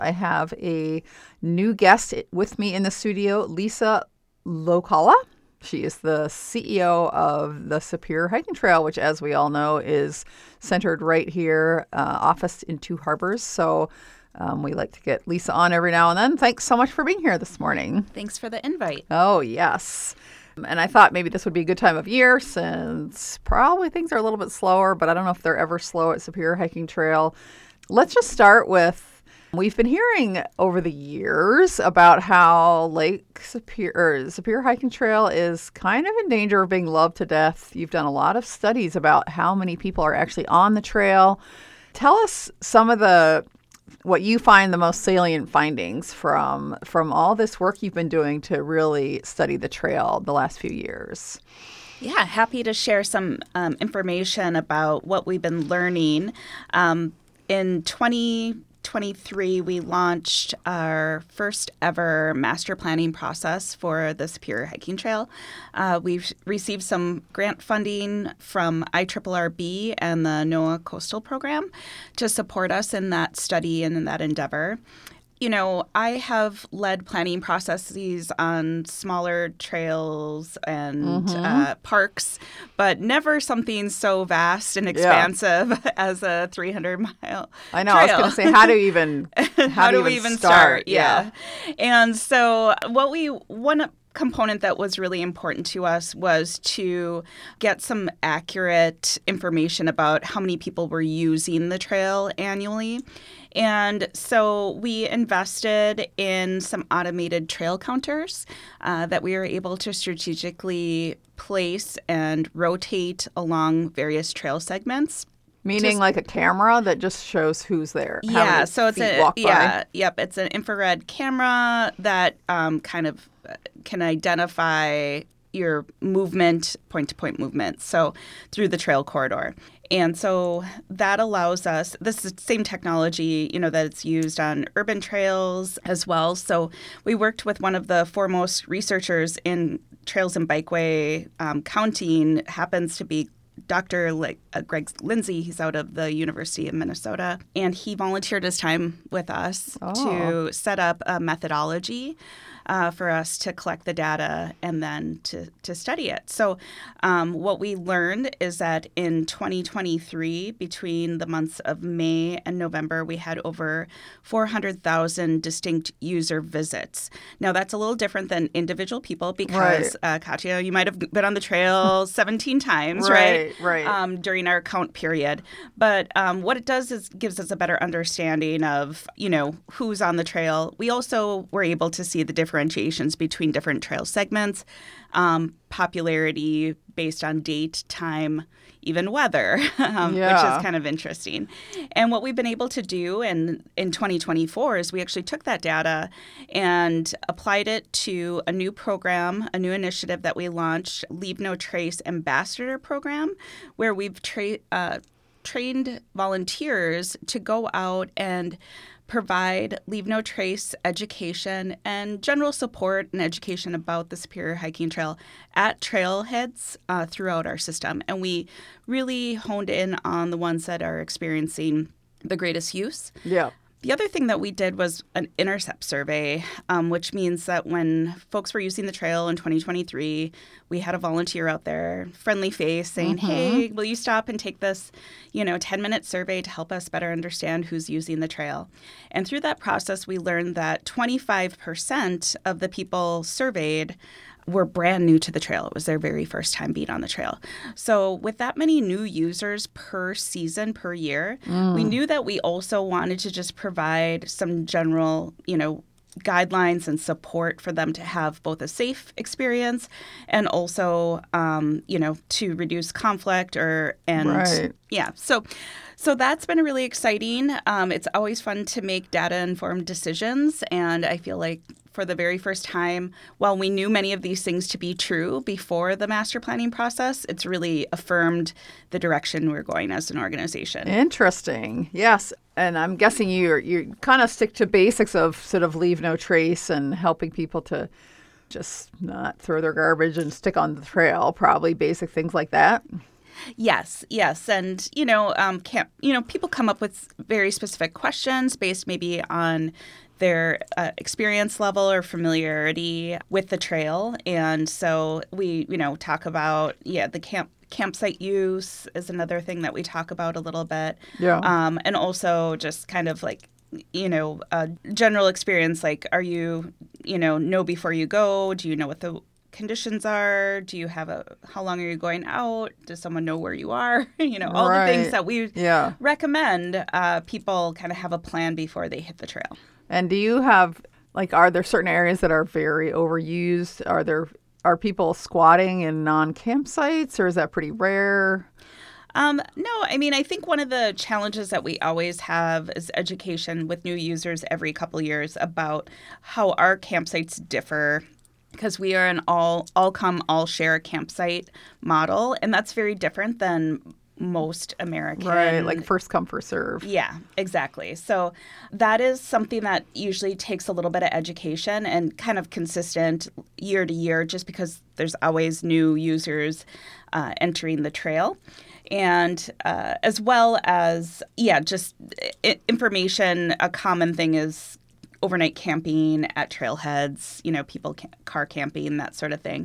I have a new guest with me in the studio, Lisa Lokala. She is the CEO of the Superior Hiking Trail, which, as we all know, is centered right here, office in Two Harbors. So we like to get Lisa on every now and then. Thanks so much for being here this morning. Thanks for the invite. Oh, yes. And I thought maybe this would be a good time of year since probably things are a little bit slower, but I don't know if they're ever slow at Superior Hiking Trail. Let's just start with, we've been hearing over the years about how Superior Hiking Trail is kind of in danger of being loved to death. You've done a lot of studies about how many people are actually on the trail. Tell us some of what you find the most salient findings from all this work you've been doing to really study the trail the last few years. Yeah, happy to share some information about what we've been learning. In 2023, we launched our first ever master planning process for the Superior Hiking Trail. We've received some grant funding from IRRB and the NOAA Coastal Program to support us in that study and in that endeavor. You know, I have led planning processes on smaller trails and parks, but never something so vast and expansive as a 300-mile I know. trail. I was going to say, how do we even start? Yeah. And so one component that was really important to us was to get some accurate information about how many people were using the trail annually. And so we invested in some automated trail counters that we were able to strategically place and rotate along various trail segments. Meaning like a camera that just shows who's there. Yeah, so it's it's an infrared camera that kind of can identify your movement, point-to-point movement, so through the trail corridor. And so that allows us, this is the same technology, that it's used on urban trails as well. So we worked with one of the foremost researchers in trails and bikeway counting, happens to be Dr. Greg Lindsay. He's out of the University of Minnesota, and he volunteered his time with us to set up a methodology for us to collect the data and then to study it. So what we learned is that in 2023, between the months of May and November, we had over 400,000 distinct user visits. Now, that's a little different than individual people because, Katya, you might have been on the trail 17 times, right? Right. During our count period. But what it does is gives us a better understanding of, who's on the trail. We also were able to see the differentiations between different trail segments, popularity based on date, time, even weather, which is kind of interesting. And what we've been able to do in 2024 is we actually took that data and applied it to a new program, a new initiative that we launched, Leave No Trace Ambassador Program, where we've trained volunteers to go out and provide Leave No Trace education and general support and education about the Superior Hiking Trail at trailheads throughout our system. And we really honed in on the ones that are experiencing the greatest use. Yeah. The other thing that we did was an intercept survey, which means that when folks were using the trail in 2023, we had a volunteer out there, friendly face, saying, hey, will you stop and take this, 10-minute survey to help us better understand who's using the trail? And through that process, we learned that 25% of the people surveyed were brand new to the trail. It was their very first time being on the trail. So with that many new users per season, per year, we knew that we also wanted to just provide some general, guidelines and support for them to have both a safe experience and also, to reduce conflict So that's been really exciting. It's always fun to make data-informed decisions, and I feel like for the very first time, while we knew many of these things to be true before the master planning process, it's really affirmed the direction we're going as an organization. Interesting. Yes. And I'm guessing you kind of stick to basics of sort of leave no trace and helping people to just not throw their garbage and stick on the trail, probably basic things like that. Yes, yes, and people come up with very specific questions based maybe on their experience level or familiarity with the trail, and so we talk about the campsite use is another thing that we talk about a little bit, and also just kind of like general experience, like are you know before you go, do you know what the conditions are? Do you have how long are you going out? Does someone know where you are? All the things that we recommend people kind of have a plan before they hit the trail. And do you have, are there certain areas that are very overused? Are people squatting in non-campsites, or is that pretty rare? No, I mean, I think one of the challenges that we always have is education with new users every couple years about how our campsites differ, because we are an all come, all share campsite model, and that's very different than most American. Right, like first come, first serve. Yeah, exactly. So that is something that usually takes a little bit of education and kind of consistent year to year, just because there's always new users entering the trail. And as well as, just information, a common thing is overnight camping at trailheads, people car camping, that sort of thing.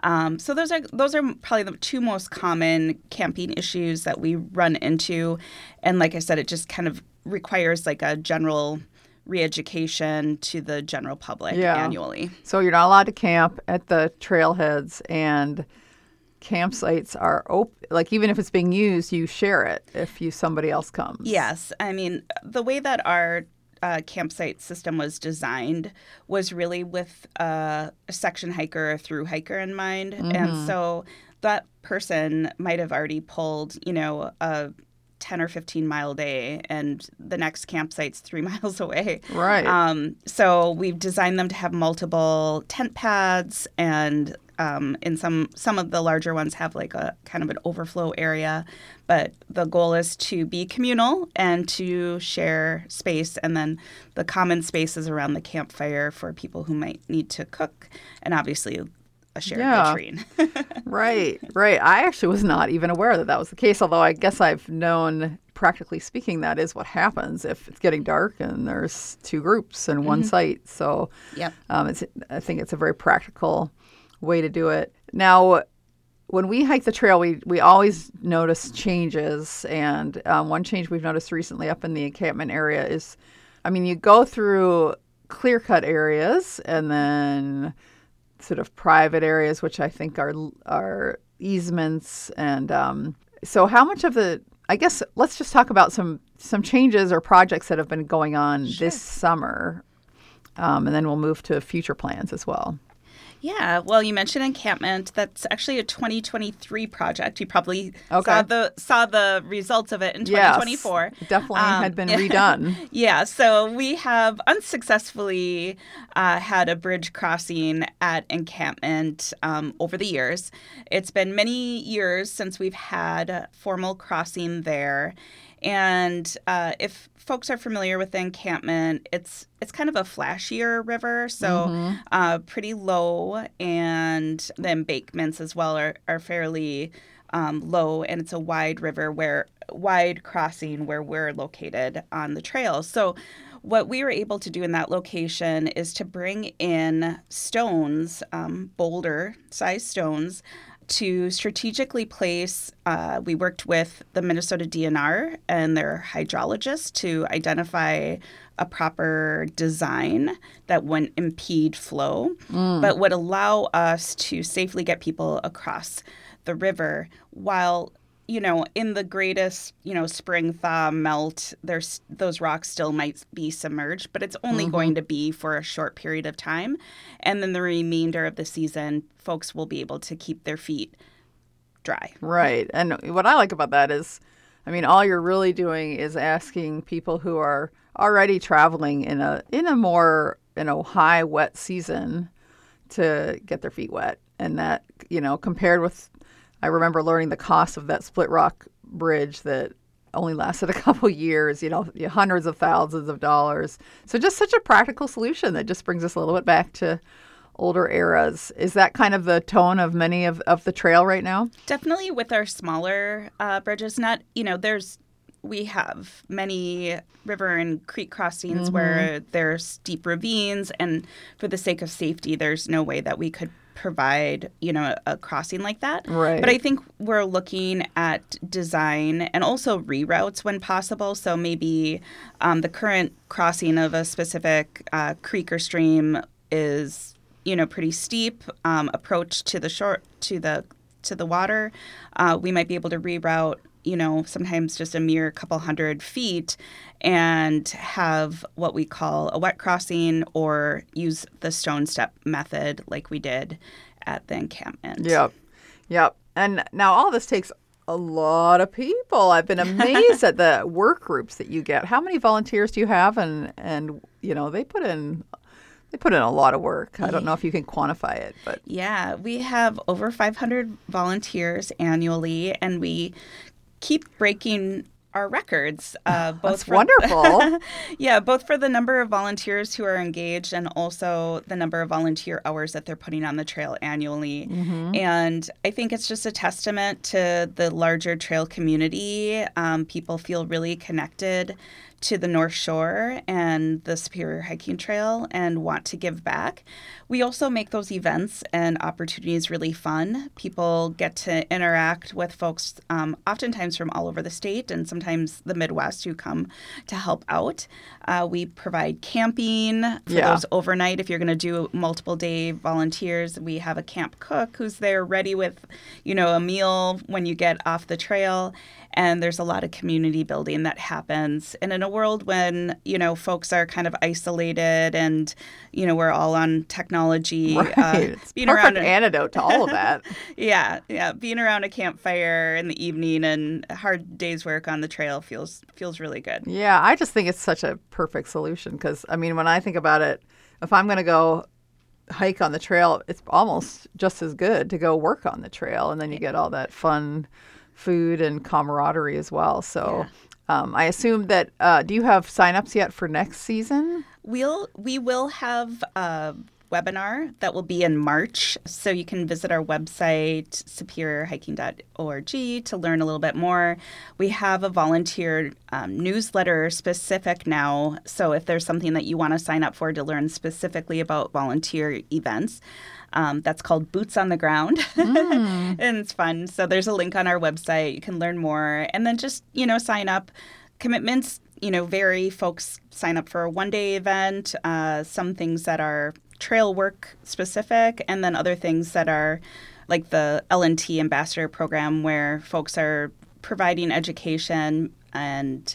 So those are probably the two most common camping issues that we run into. And like I said, it just kind of requires like a general re-education to the general public annually. So you're not allowed to camp at the trailheads, and campsites are open. Like even if it's being used, you share it if somebody else comes. Yes. I mean, the way that our campsite system was designed was really with a section hiker or through hiker in mind. Mm-hmm. And so that person might have already pulled, a 10 or 15 mile day, and the next campsite's 3 miles away. Right. So we've designed them to have multiple tent pads, and in some of the larger ones have like a kind of an overflow area. But the goal is to be communal and to share space, and then the common spaces around the campfire for people who might need to cook, and obviously a shared latrine. Right. I actually was not even aware that was the case, although I guess I've known, practically speaking, that is what happens if it's getting dark and there's two groups in one site. So I think it's a very practical way to do it. Now, when we hike the trail, we always notice changes, and one change we've noticed recently up in the encampment area is, you go through clear-cut areas and then sort of private areas, which I think are easements. And so how much of I guess let's just talk about some changes or projects that have been going on this summer, and then we'll move to future plans as well. Yeah, well, you mentioned encampment. That's actually a 2023 project. You probably saw the results of it in 2024. Yes, definitely had been redone. Yeah, so we have unsuccessfully had a bridge crossing at encampment over the years. It's been many years since we've had formal crossing there. And if folks are familiar with the encampment, it's kind of a flashier river, so pretty low, and the embankments as well are fairly low, and it's a wide wide crossing where we're located on the trail. So what we were able to do in that location is to bring in stones, boulder-sized stones, to strategically place. We worked with the Minnesota DNR and their hydrologists to identify a proper design that wouldn't impede flow, but would allow us to safely get people across the river while, in the greatest, spring thaw melt, those rocks still might be submerged, but it's only going to be for a short period of time. And then the remainder of the season, folks will be able to keep their feet dry. Right. And what I like about that is, all you're really doing is asking people who are already traveling in a high wet season to get their feet wet. And that, compared with, I remember learning the cost of that Split Rock Bridge that only lasted a couple years, hundreds of thousands of dollars. So just such a practical solution that just brings us a little bit back to older eras. Is that kind of the tone of many of the trail right now? Definitely with our smaller bridges. We have many river and creek crossings where there's steep ravines, and for the sake of safety, there's no way that we could provide, a crossing like that. Right. But I think we're looking at design and also reroutes when possible. So maybe the current crossing of a specific creek or stream is, pretty steep approach to the shore, to the water. We might be able to reroute, sometimes just a mere couple hundred feet and have what we call a wet crossing or use the stone step method like we did at the encampment. Yep. And now all this takes a lot of people. I've been amazed at the work groups that you get. How many volunteers do you have? And they put in a lot of work. I don't know if you can quantify it, but yeah, we have over 500 volunteers annually, and we keep breaking our records. That's wonderful. Yeah, both for the number of volunteers who are engaged and also the number of volunteer hours that they're putting on the trail annually. And I think it's just a testament to the larger trail community. People feel really connected to the North Shore and the Superior Hiking Trail and want to give back. We also make those events and opportunities really fun. People get to interact with folks oftentimes from all over the state and sometimes the Midwest who come to help out. We provide camping for those overnight. If you're going to do multiple day volunteers, we have a camp cook who's there ready with, a meal when you get off the trail. And there's a lot of community building that happens. And in a world when, folks are kind of isolated and, we're all on technology. Right. It's being perfect around antidote to all of that. Yeah. Being around a campfire in the evening and a hard day's work on the trail feels really good. Yeah, I just think it's such a perfect solution because, when I think about it, if I'm going to go hike on the trail, it's almost just as good to go work on the trail. And then you get all that fun food and camaraderie as well. So I assume that, do you have signups yet for next season? We will have a webinar that will be in March. So you can visit our website, superiorhiking.org, to learn a little bit more. We have a volunteer newsletter specific now. So if there's something that you want to sign up for to learn specifically about volunteer events, that's called Boots on the Ground. And it's fun. So there's a link on our website. You can learn more. And then just, sign up. Commitments, vary. Folks sign up for a one-day event, some things that are trail work specific, and then other things that are like the L&T Ambassador Program where folks are providing education and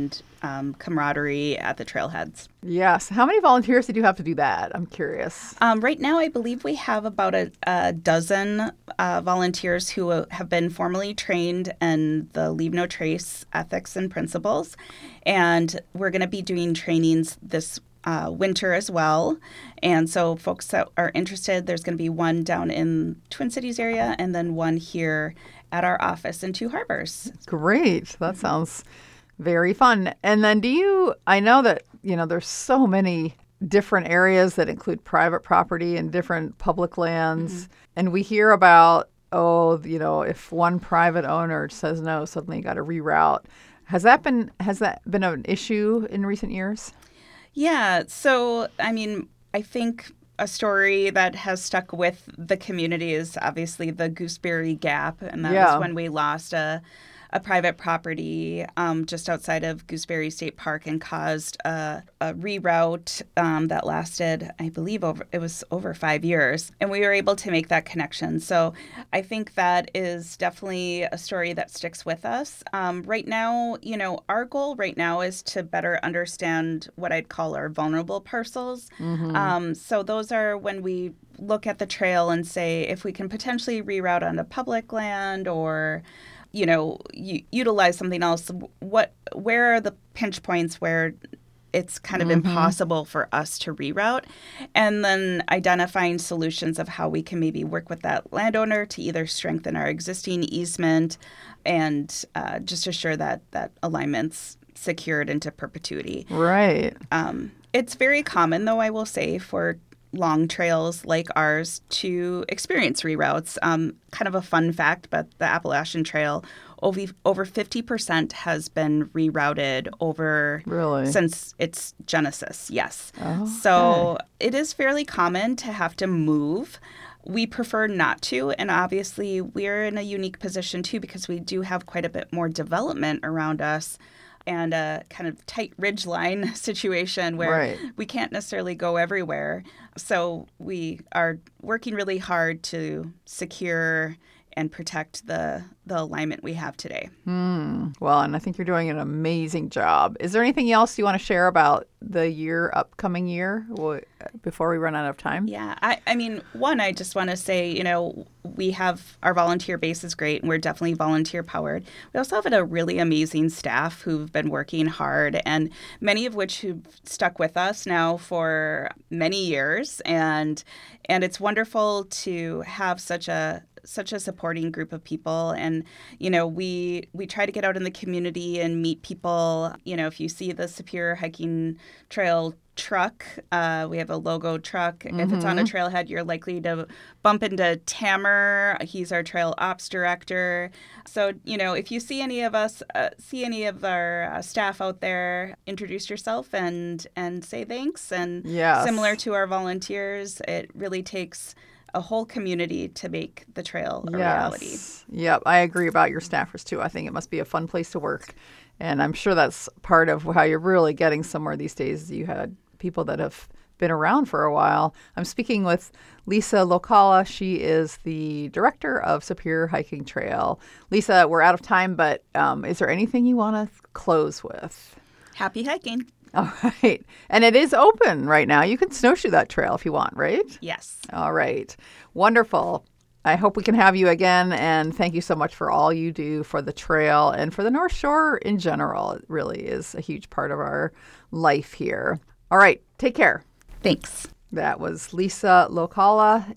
camaraderie at the trailheads. Yes. How many volunteers did you have to do that? I'm curious. Right now, I believe we have about a dozen volunteers who have been formally trained in the Leave No Trace ethics and principles. And we're going to be doing trainings this winter as well. And so folks that are interested, there's going to be one down in Twin Cities area and then one here at our office in Two Harbors. Great. That sounds very fun. And then I know that, there's so many different areas that include private property and different public lands. And we hear about, if one private owner says no, suddenly you got to reroute. Has that been an issue in recent years? Yeah. So, I think a story that has stuck with the community is obviously the Gooseberry Gap. And that was when we lost a private property just outside of Gooseberry State Park and caused a reroute that lasted, I believe, over 5 years. And we were able to make that connection. So I think that is definitely a story that sticks with us. Right now, our goal right now is to better understand what I'd call our vulnerable parcels. So those are when we look at the trail and say, if we can potentially reroute onto public land or utilize something else. Where are the pinch points where it's kind of impossible for us to reroute? And then identifying solutions of how we can maybe work with that landowner to either strengthen our existing easement and just assure that alignment's secured into perpetuity. Right. It's very common, though, I will say, for long trails like ours to experience reroutes. Kind of a fun fact, but the Appalachian Trail, over 50% has been rerouted since its genesis. Yes. Oh, so it is fairly common to have to move. We prefer not to, and obviously we're in a unique position too because we do have quite a bit more development around us and a kind of tight ridgeline situation where we can't necessarily go everywhere. So we are working really hard to secure and protect the alignment we have today. Well, and I think you're doing an amazing job. Is there anything else you want to share about the upcoming year before we run out of time? Yeah, I mean, one, I just want to say, we have our volunteer base is great and we're definitely volunteer powered. We also have a really amazing staff who've been working hard and many of which who've stuck with us now for many years. And it's wonderful to have such a supporting group of people. And, we try to get out in the community and meet people. If you see the Superior Hiking Trail truck, we have a logo truck. Mm-hmm. If it's on a trailhead, you're likely to bump into Tamer. He's our trail ops director. So, if you see any of us, see any of our staff out there, introduce yourself and say thanks. And similar to our volunteers, it really takes a whole community to make the trail a reality. Yep, I agree about your staffers too. I think it must be a fun place to work. And I'm sure that's part of how you're really getting somewhere these days. You had people that have been around for a while. I'm speaking with Lisa Locala. She is the director of Superior Hiking Trail. Lisa, we're out of time, but is there anything you want to close with? Happy hiking. All right. And it is open right now. You can snowshoe that trail if you want, right? Yes. All right. Wonderful. I hope we can have you again. And thank you so much for all you do for the trail and for the North Shore in general. It really is a huge part of our life here. All right. Take care. Thanks. That was Lisa Locala.